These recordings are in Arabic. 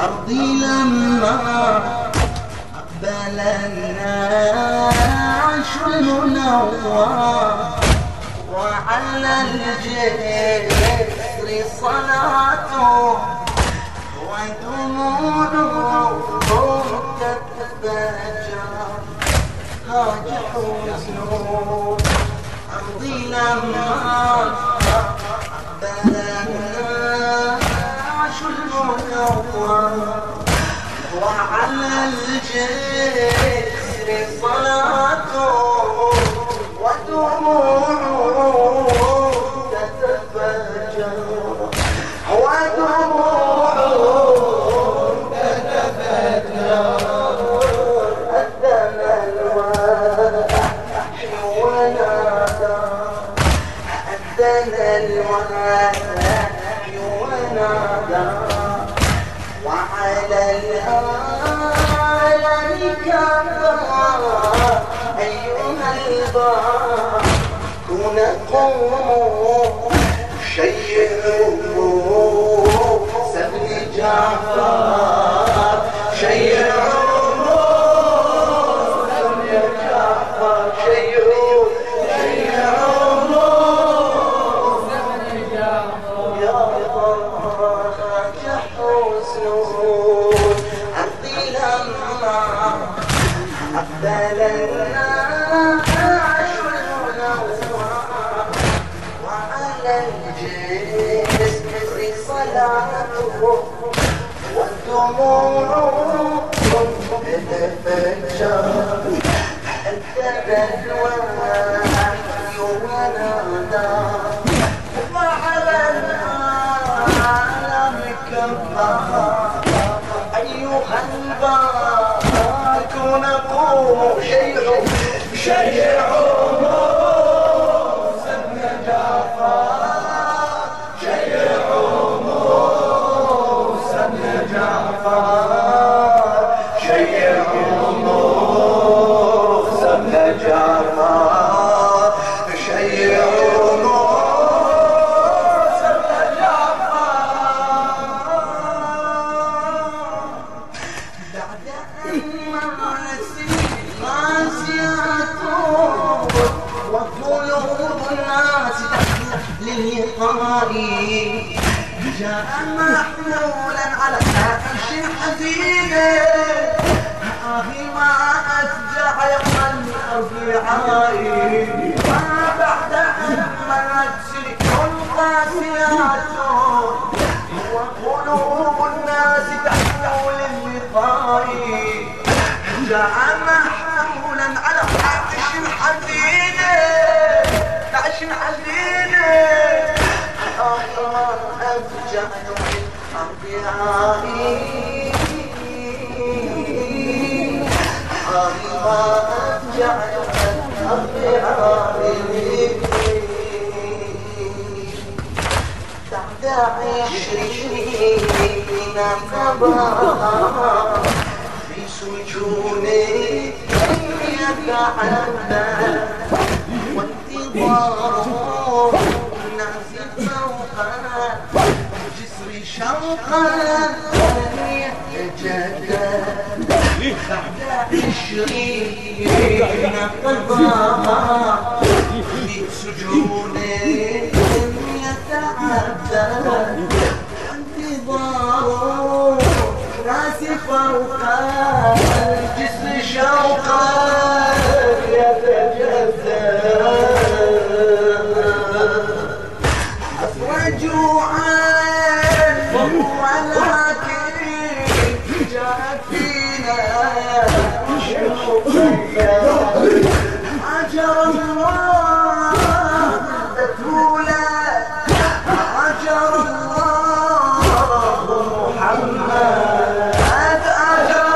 أرضي لما أقبل النعش المنور وعلى الجسر صلاته ودموعهم تتفجر هاج حزنه أرضي لما أقبل النعش المنور وعلى الجسر صلاته ودموعهم تتفجر ودموعهم تتفجر أذن الوحي ونادى أذن الوحي ونادى وعلى الآلام كفى أيها الباكون قوموا شيعوا سبن جعفر شيعوا سبن جعفر شيعوا سبن جعفر يا ضاج حسنه أرضي لما أقبل النعش المنور وعلى الجسر صلاته والدموع تتفجر أذن الوحي ونادى وعلى العالم كفى أيها الباكون قوموا شيعوا سبن جعفر شيعوا سبن جعفر شيعوا سبن جعفر شيعوا سبن جعفر وقلوب الناس للقاء جاء محمولا على عرش حزين ما أفجع يوم الأربعاء ما بعد أن مرت سلك قاسيات وقلوب الناس تحول اللقاء جاء محمولا على عرش حزين عرش حزين أفجع يوم الأربعاء ما أفجع يوم الأربعاء بعد 20 صباحا في سجون يتعذب وانتظار الناس فوق جسر شوقا يتجدد بعد 20 قضاء في سجون يتعذب وانتظار الناس فوق الجسر شوقا يتجدد رجوعا ولكن جاء فينا شوقا أجر الله تتولى أجر الله محمد أجر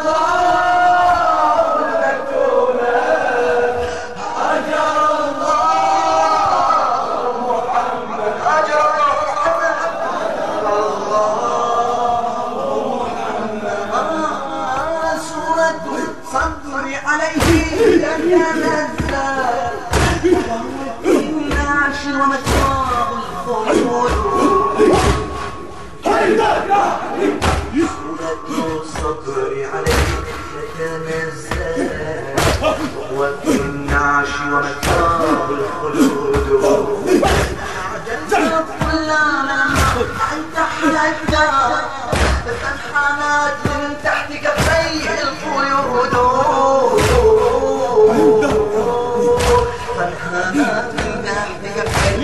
الله تتولى أجر الله محمد أجر الله محمد سورة الصبر عليه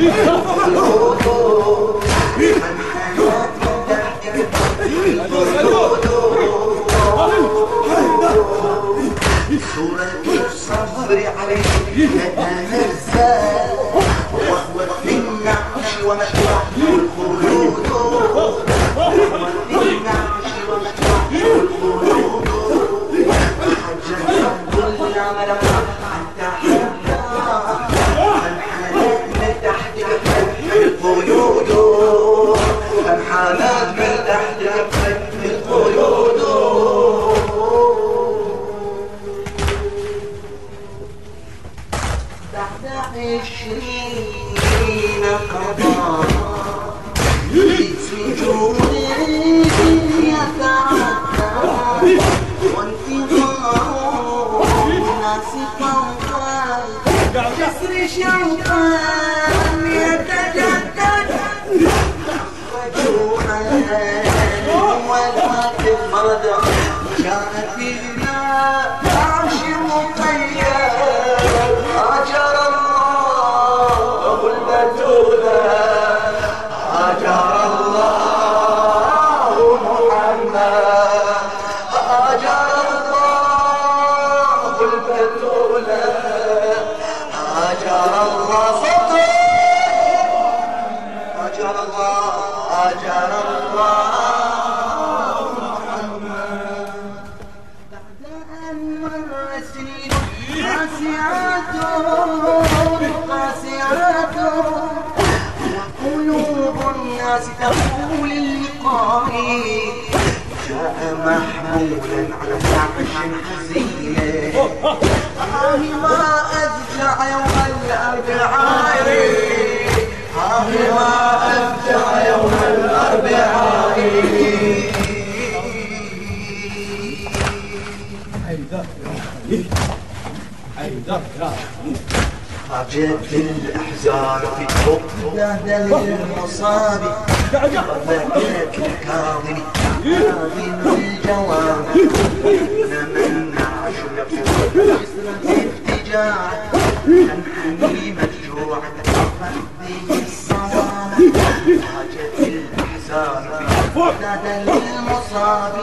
سورة الصبر عليه يتنزل وهو في النعش ومتوح الخلود وهو في النعش ومتوح الخلود حجة كل عمل حتى حتى فانحنت من تحت القيود فانحنت من تحت القيود بعد 20 قضاء بسجود يتعدى وانتظار الناس فوقا جسر شوقا يتجدد وجوعا والماء مرضى جاء فينا عرش مقيد هاجر الله البتولى هاجر الله محمد هاجر الله البتولى هاجر الله صوته هاجر الله هاجر الله محمد بعد أن مر سنين قاسعات قاسعات وقلوب الناس تقول اللقاء جاء محمولا على نعش حزين ما أفجع يوم الأربعاء ما أفجع يوم الأربعاء خرجت الأحزان في بلاد المصاب وبكت الكاظم كاظم الجواب من نعش يقول افتجاع تنحني مفجوعة به الصواب خرجت الأحزان في بلاد المصاب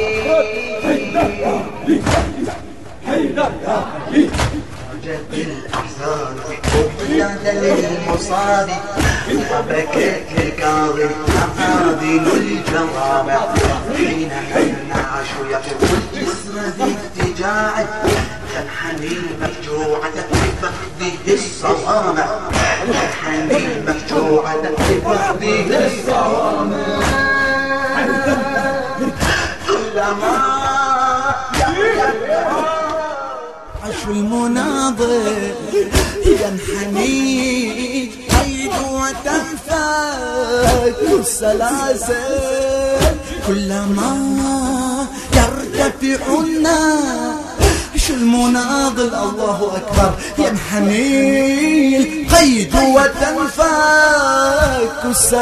خرجت الأحزان بلاد المصاب وبكت الكاظم كاظم الجوامع حينما النعش يقول جسر ذي افتجاع تنحني مفجوعة بفخذه الصوامع تنحني مفجوعة بفخذه الصوامع كلما عش المناظر ينحني قيد وتنفك السلاسل كلما يرتفع النعش المناضل الله أكبر ينحني القيد وتنفك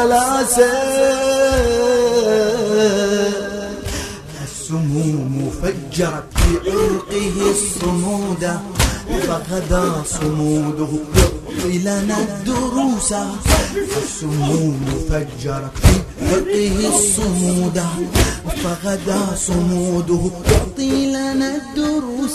السلاسل السموم فجرت في عرقه الصمود فغدا صموده يعطي لنا الدروس السموم فجرت في عرقه الصمود فغدا صموده يعطي لنا الدروس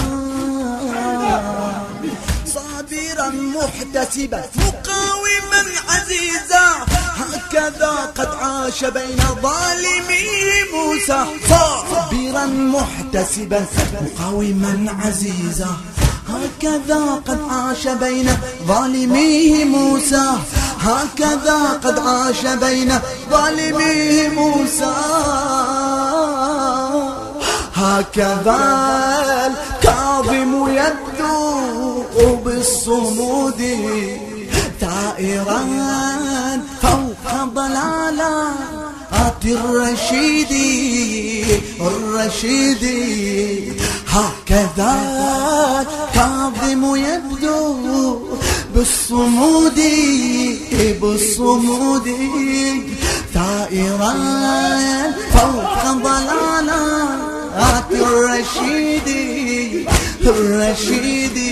صابرا محتسبا مقاوما عزيزا هكذا قد عاش بين ظالميه موسى صابرا محتسبا مقاوما عزيزا هكذا قد عاش بين ظالميه موسى هكذا قد عاش بين ظالميه موسى هكذا الكاظم يبدو بالصمود ثائرا فوق ضلالات الرشيد هكذا كاظم يبدو بالصمود ثائرا فوق ضلالات الرشيد